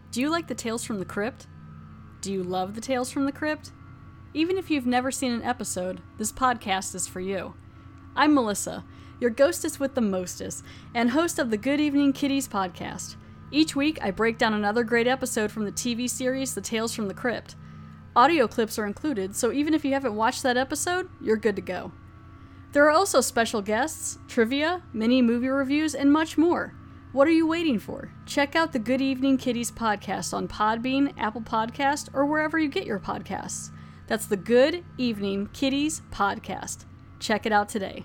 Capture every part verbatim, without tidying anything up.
Do you like the Tales from the Crypt? Do you love the Tales from the Crypt? Even if you've never seen an episode, this podcast is for you. I'm Melissa, your ghostess with the mostest, and host of the Good Evening Kiddies podcast. Each week, I break down another great episode from the T V series The Tales from the Crypt. Audio clips are included, so even if you haven't watched that episode, you're good to go. There are also special guests, trivia, mini movie reviews, and much more. What are you waiting for? Check out the Good Evening Kiddies podcast on Podbean, Apple Podcast, or wherever you get your podcasts. That's the Good Evening Kiddies podcast. Check it out today.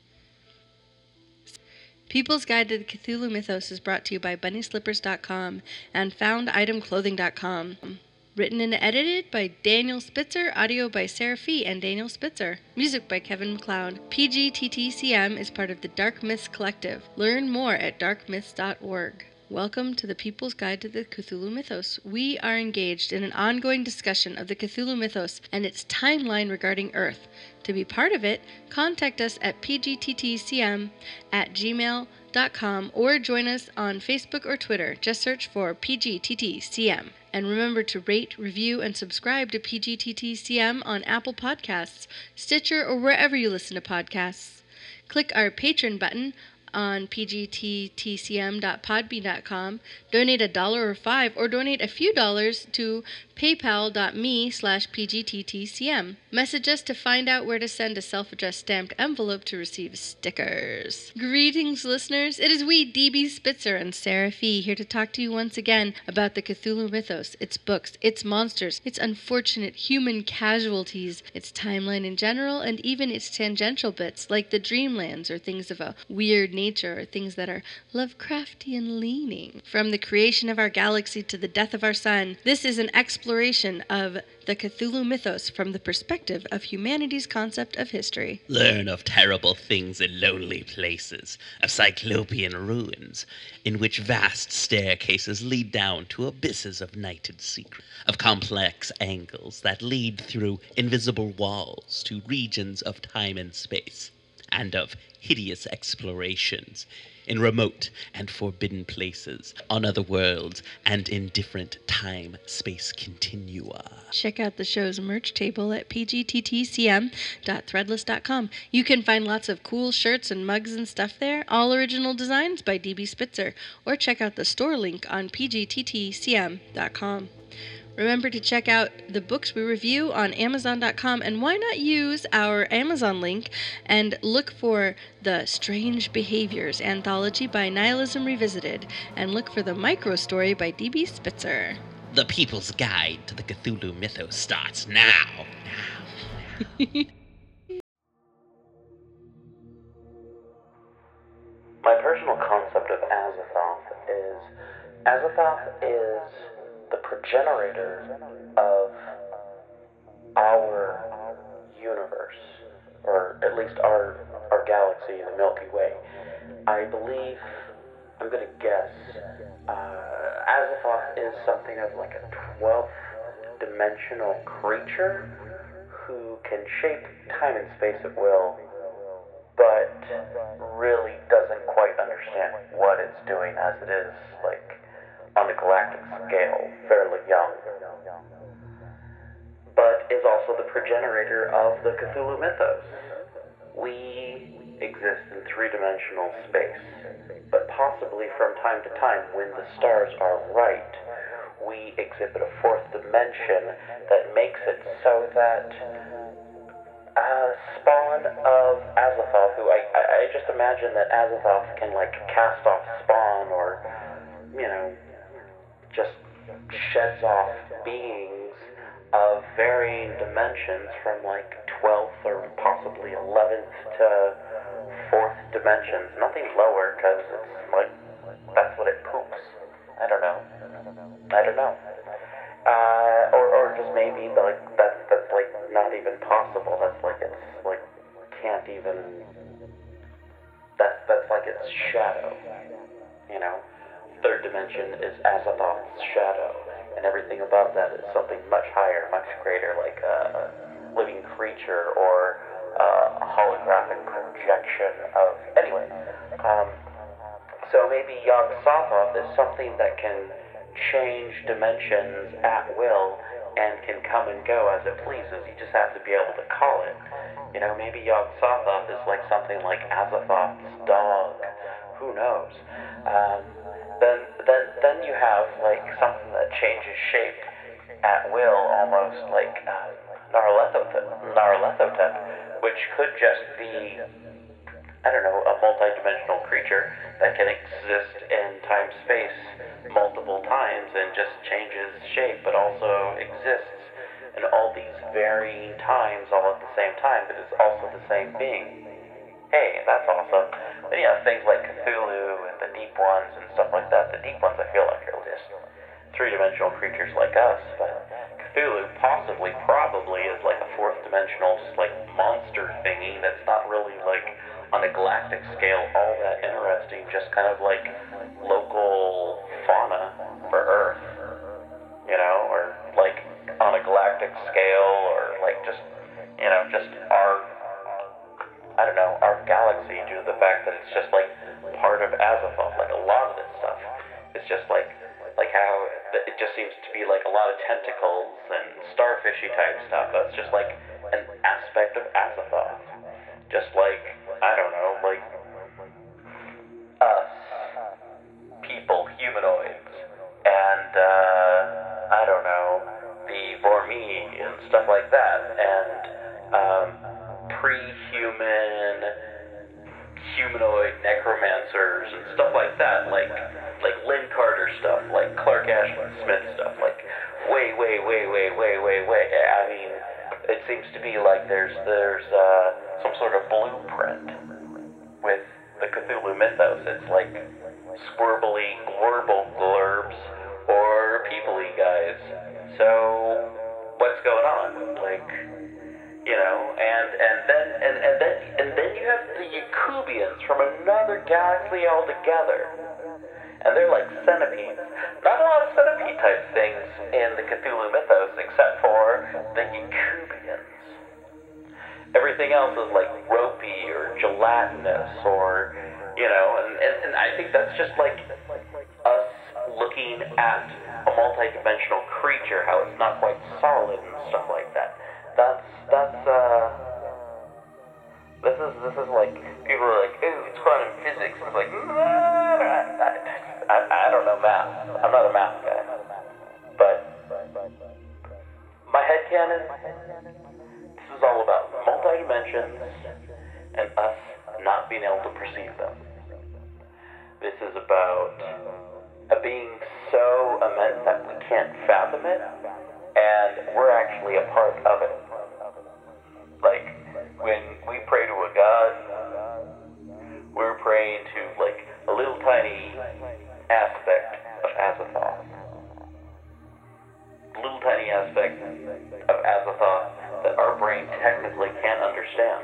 People's Guide to the Cthulhu Mythos is brought to you by bunny slippers dot com and found item clothing dot com. Written and edited by Daniel Spitzer, audio by Sarah Fee and Daniel Spitzer. Music by Kevin MacLeod. P G T T C M is part of the Dark Myths Collective. Learn more at dark myths dot org. Welcome to the People's Guide to the Cthulhu Mythos. We are engaged in an ongoing discussion of the Cthulhu Mythos and its timeline regarding Earth. To be part of it, contact us at p g t t c m at gmail dot com or join us on Facebook or Twitter. Just search for P G T T C M. And remember to rate, review, and subscribe to P G T T C M on Apple Podcasts, Stitcher, or wherever you listen to podcasts. Click our Patreon button on p g t t c m dot podbean dot com, donate a dollar or five, or donate a few dollars to paypal dot me slash p g t t c m. Message us to find out where to send a self-addressed stamped envelope to receive stickers. Greetings, listeners. It is we, D B Spitzer and Sarah Fee, here to talk to you once again about the Cthulhu Mythos, its books, its monsters, its unfortunate human casualties, its timeline in general, and even its tangential bits, like the Dreamlands, or things of a weird nature, or things that are Lovecraftian leaning. From the creation of our galaxy to the death of our sun, this is an exploration of the Cthulhu Mythos from the perspective of humanity's concept of history. Learn of terrible things in lonely places, of cyclopean ruins, in which vast staircases lead down to abysses of nighted secret, of complex angles that lead through invisible walls to regions of time and space, and of hideous explorations in remote and forbidden places, on other worlds, and in different time-space continua. Check out the show's merch table at p g t t c m dot threadless dot com. You can find lots of cool shirts and mugs and stuff there, all original designs by D B Spitzer, or check out the store link on p g t t c m dot com. Remember to check out the books we review on amazon dot com, and why not use our Amazon link and look for the Strange Behaviors anthology by Nihilism Revisited, and look for the Micro Story by D B Spitzer. The People's Guide to the Cthulhu Mythos starts now. My personal concept of Azathoth is Azathoth is the progenitor of our universe, or at least our our galaxy, the Milky Way. I believe, I'm going to guess, uh, Azathoth is something of like a twelfth dimensional creature who can shape time and space at will, but really doesn't quite understand what it's doing as it is, like, on a galactic scale, fairly young, but is also the progenitor of the Cthulhu Mythos. We exist in three-dimensional space, but possibly from time to time, when the stars are right, we exhibit a fourth dimension that makes it so that uh, Spawn of Azathoth, who I, I, I just imagine that Azathoth can, like, cast off Spawn, or, you know, just sheds off beings of varying dimensions from like twelfth or possibly eleventh to fourth dimensions. Nothing lower, because it's like, that's what it poops. I don't know. I don't know. Uh, or, or just maybe like that's, that's like not even possible. That's like it's like can't even, that's, that's like its shadow, you know? Third dimension is Azathoth's shadow, and everything above that is something much higher, much greater, like a living creature or a holographic projection of, anyway. Um, so maybe Yog-Sothoth is something that can change dimensions at will and can come and go as it pleases. You just have to be able to call it. You know, maybe Yog-Sothoth is like something like Azathoth's dog. Who knows? Um, then, then, then you have like something that changes shape at will, almost like uh, Nyarlathotep, Nyarlathotep, which could just be, I don't know, a multi-dimensional creature that can exist in time-space multiple times and just changes shape, but also exists in all these varying times all at the same time, but is also the same being. Hey, that's awesome. Then you have things like Cthulhu and the Deep Ones and stuff like that. The Deep Ones, I feel like, are just three-dimensional creatures like us, but Cthulhu possibly, probably is like a fourth-dimensional, just like monster thingy that's not really like on a galactic scale all that interesting, just kind of like local fauna for Earth, you know, or like on a galactic scale, or like just, you know, just our, I don't know, our galaxy, due to the fact that it's just like part of Azathoth. Like a lot of this stuff is just like, like how it just seems to be like a lot of tentacles and starfishy type stuff. That's just like an aspect of Azathoth. Just like, I don't know, like us, people, humanoids, and uh, I don't know, the Vormi and stuff like that, and um, pre-human humanoid necromancers and stuff like that, like like Lynn Carter stuff, like Clark Ashton Smith stuff, like way, way, way, way, way, way, way. I mean, it seems to be like there's there's uh, some sort of blueprint with the Cthulhu mythos. It's like squirrely, glorble blurbs or people-y guys. So what's going on? Like, you know, and and then and, and then and then you have the Yakubians from another galaxy altogether. And they're like centipedes. Not a lot of centipede type things in the Cthulhu mythos except for the Yakubians. Everything else is like ropey or gelatinous or, you know, and, and, and I think that's just like us looking at a multi-dimensional creature, how it's not quite solid and stuff like that. That's, that's, uh, this is, this is like, people are like, ooh, it's quantum physics. It's like, I, I, I don't know math. I'm not a math guy. But, my headcanon, this is all about multi-dimensions and us not being able to perceive them. This is about a being so immense that we can't fathom it, and we're actually a part of it. Like, when we pray to a god, we're praying to, like, a little tiny aspect of Azathoth. A little tiny aspect of Azathoth that our brain technically can't understand.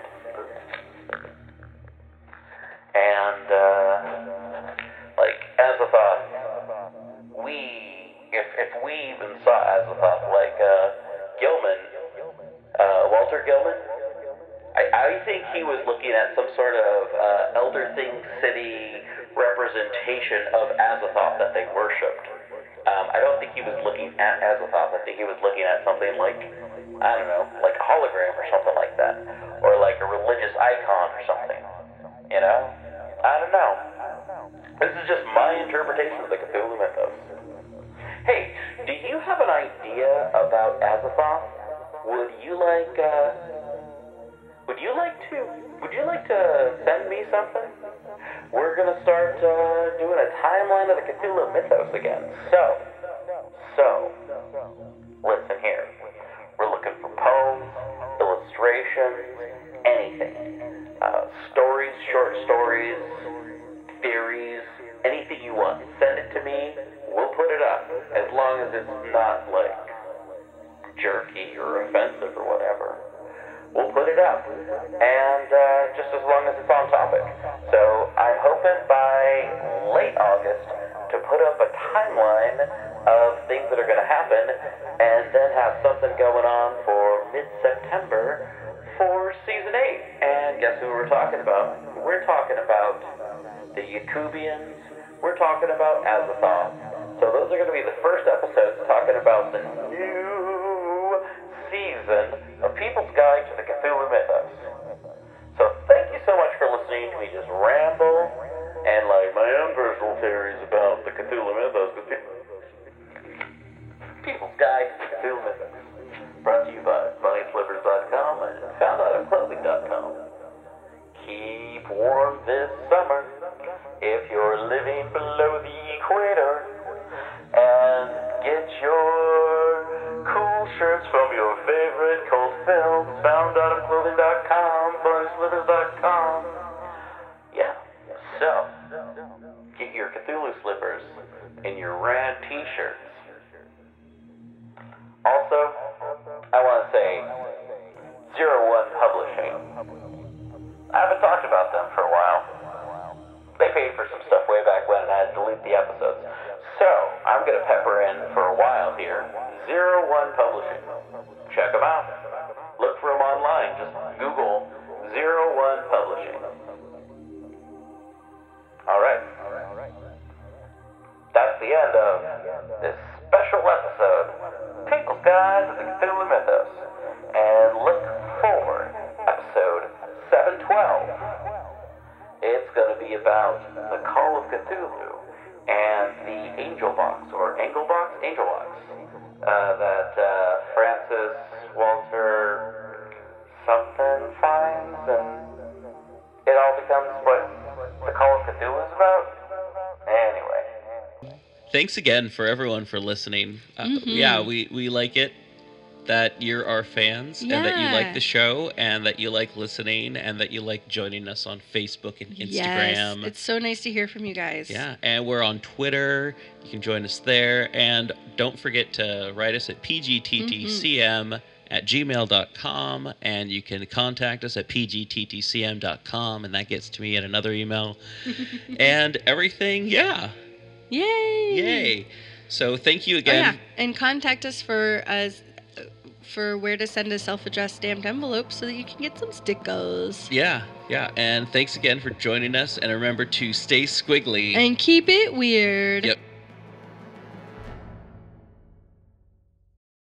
And, uh, like, Azathoth, we, if, if we even saw Azathoth, like, uh, Gilman, uh, Walter Gilman, I, I think he was looking at some sort of, uh, Elder Thing City representation of Azathoth that they worshipped. Um, I don't think he was looking at Azathoth. I think he was looking at something like, I don't know, like a hologram or something like that. Or like a religious icon or something. You know? I don't know. This is just my interpretation of the Cthulhu mythos. Hey, do you have an idea about Azathoth? Would you like, uh... Would you like to... Would you like to send me something? We're gonna start, uh, doing a timeline of the Cthulhu mythos again. So, so, listen here. We're looking for poems, illustrations, anything. Uh, stories, short stories, theories, anything you want. Send it to me, we'll put it up. As long as it's not, like, jerky or offensive or whatever. We'll put it up. And, uh, just as long as it's on topic. So, I'm hoping by late August to put up a timeline of things that are going to happen, and then have something going on for mid-September for season eight. And guess who we're talking about? We're talking about the Yakubians. We're talking about Azathoth. So those are going to be the first episodes talking about the new season of People's Guide to the Cthulhu Mythos. So thank you so much for listening to me just ramble and like my own personal theories about the Cthulhu Mythos. People's Guide to the Cthulhu Mythos. Brought to you by bunny slippers dot com and found item clothing dot com. Keep warm this summer if you're living below the equator. And get your cool shirts from your favorite cult films. found item clothing dot com, bunny slippers dot com. Yeah, so get your Cthulhu slippers and your rad t-shirts. Also, I want to say Zero One Publishing. I haven't talked about them for a while. They paid for some stuff way back when and I had to delete the episodes. So, I'm going to pepper in for a while here. Zero One Publishing. Check them out. Look for them online. Just Google Zero One Publishing. Alright. That's the end of this special episode, People's Guide to the Cthulhu Mythos. And look forward, episode seven twelve. It's going to be about the Call of Cthulhu and the Angel Box, or Angle Box? Angel Box. Uh, that uh, Francis Walter something finds, and it all becomes what the Call of Cthulhu is about. Anyway. Thanks again for everyone for listening. Uh, Mm-hmm. Yeah, we, we like it that you're our fans and that you like Yeah. the show and that you like listening and that you like joining us on Facebook and Instagram. Yes, it's so nice to hear from you guys. Yeah, and we're on Twitter. You can join us there. And don't forget to write us at p g t t c m at gmail dot com. And you can contact us at p g t t c m dot com. And that gets to me at another email. And everything, yeah. Yay! Yay. So thank you Oh, again. yeah, and contact us for us for where to send a self-addressed stamped envelope so that you can get some stickers. Yeah, yeah. And thanks again for joining us. And remember to stay squiggly. And keep it weird. Yep.